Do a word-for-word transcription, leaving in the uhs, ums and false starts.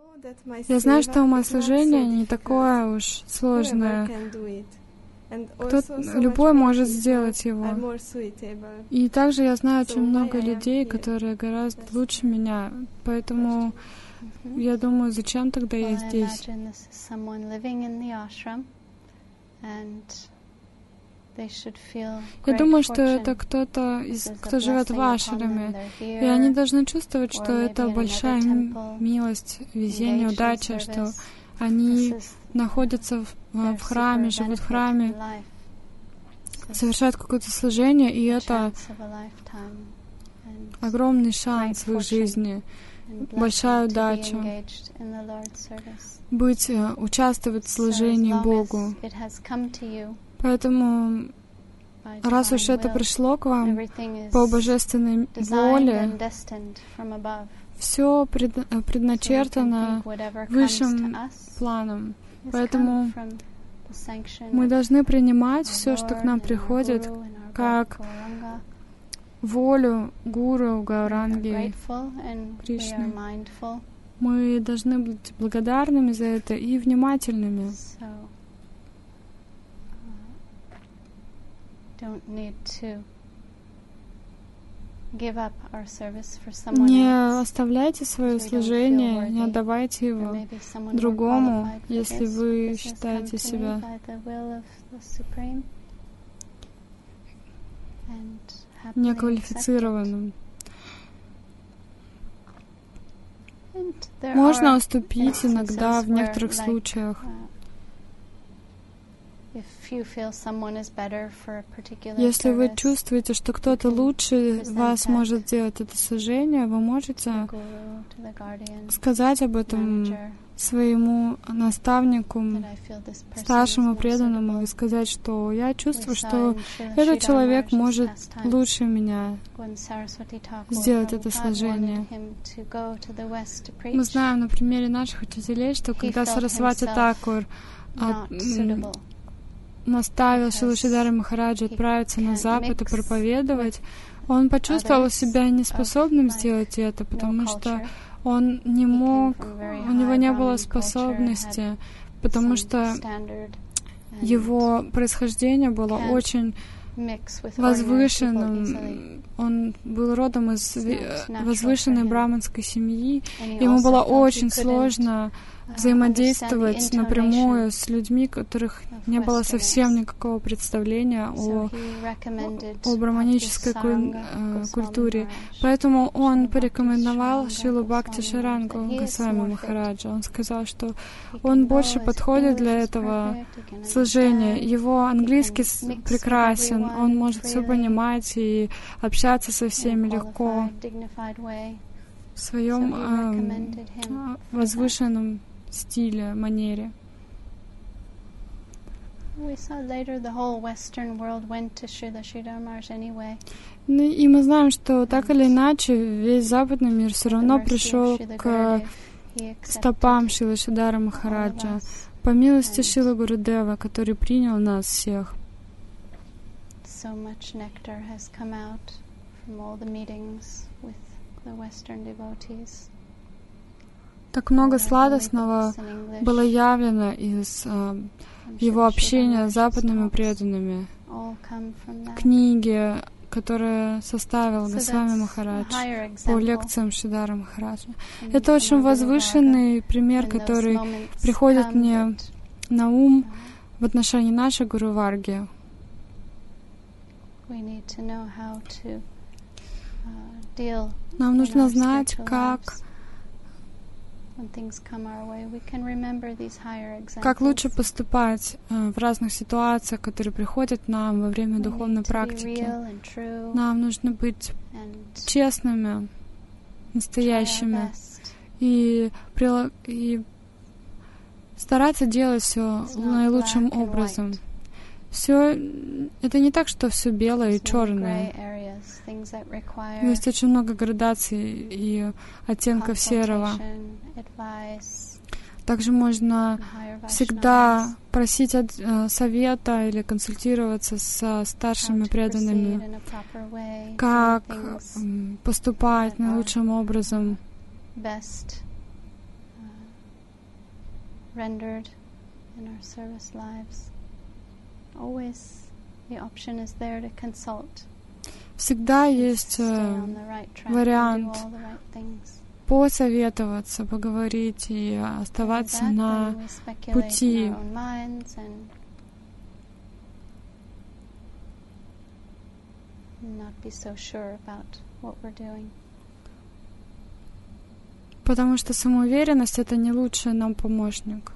Я знаю, что мое служение не такое уж сложное. Кто, любой может сделать его. И также я знаю очень много людей, которые гораздо лучше меня. Поэтому я думаю, зачем тогда я здесь? Я думаю, что это кто-то, из, кто живет в ашраме, и они должны чувствовать, что это большая милость, везение, удача, что они находятся в, в храме, живут в храме, совершают какое-то служение, и это огромный шанс в их жизни, большая удача быть, участвовать в служении Богу. Поэтому, раз уж это пришло к вам по божественной воле, все предначертано высшим планом. Поэтому мы должны принимать все, что к нам приходит, как волю Гуру, Гауранги, Кришны. Мы должны быть благодарными за это и внимательными. Не оставляйте свое служение, не отдавайте его другому, если вы считаете себя неквалифицированным. Можно уступить иногда в некоторых случаях. Если вы чувствуете, что кто-то лучше вас может сделать это служение, вы можете сказать об этом своему наставнику, старшему преданному, и сказать, что я чувствую, что этот человек может лучше меня сделать это служение. Мы знаем на примере наших учителей, что когда Сарасвати Такур от, наставил Шрила Шридхара Махараджа отправиться на Запад и проповедовать, он почувствовал себя неспособным сделать это, потому что он не мог, у него не было способности, потому что его происхождение было очень возвышенным. Он был родом из возвышенной браманской семьи. Ему было очень сложно взаимодействовать напрямую с людьми, у которых не было совсем никакого представления о, о браманической культуре. Поэтому он порекомендовал Шрилу Бхакти Шарангу Госвами Махараджа. Он сказал, что он больше подходит для этого служения. Его английский прекрасен, он может все понимать и общаться со всеми легко в своем э, возвышенном стиле, манере. Ну, и мы знаем, что так или иначе весь западный мир все равно пришел к стопам Шрилы Шридхара Махараджа, по милости Шрилы Гурудева, который принял нас всех. Так много сладостного было явлено из э, его общения с западными преданными. Книги, которые составил Госвами Махарадж по лекциям Шридхара Махараджа. Это очень возвышенный пример, который приходит мне на ум в отношении нашей Гуру Варги. Нам нужно знать, как, как лучше поступать э, в разных ситуациях, которые приходят нам во время духовной практики. Нам нужно быть честными, настоящими и, и стараться делать все наилучшим образом. Все это не так, что все белое и черное. Есть очень много градаций и оттенков серого. Также можно всегда просить от, э, совета или консультироваться со старшими преданными, как э, поступать наилучшим образом. rendered in our service lives. Always the option is there to consult. Всегда есть вариант посоветоваться, поговорить и оставаться на пути. Потому что самоуверенность — это не лучший нам помощник.